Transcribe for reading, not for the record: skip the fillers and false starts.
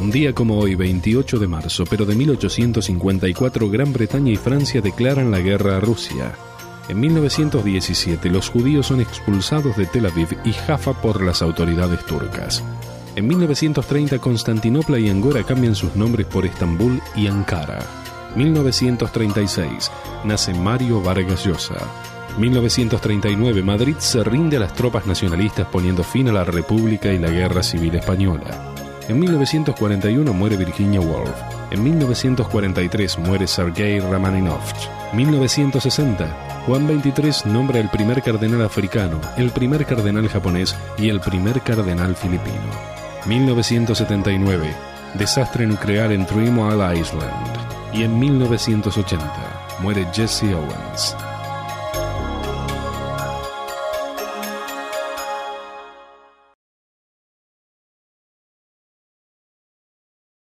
Un día como hoy, 28 de marzo, pero de 1854, Gran Bretaña y Francia declaran la guerra a Rusia. En 1917, los judíos son expulsados de Tel Aviv y Jaffa por las autoridades turcas. En 1930, Constantinopla y Angora cambian sus nombres por Estambul y Ankara. 1936, nace Mario Vargas Llosa. 1939, Madrid se rinde a las tropas nacionalistas poniendo fin a la República y la Guerra Civil Española. En 1941 muere Virginia Woolf. En 1943 muere Sergei Rachmaninoff. 1960, Juan XXIII nombra el primer cardenal africano, el primer cardenal japonés y el primer cardenal filipino. 1979, desastre nuclear en 3 Mile Island. Y en 1980, muere Jesse Owens.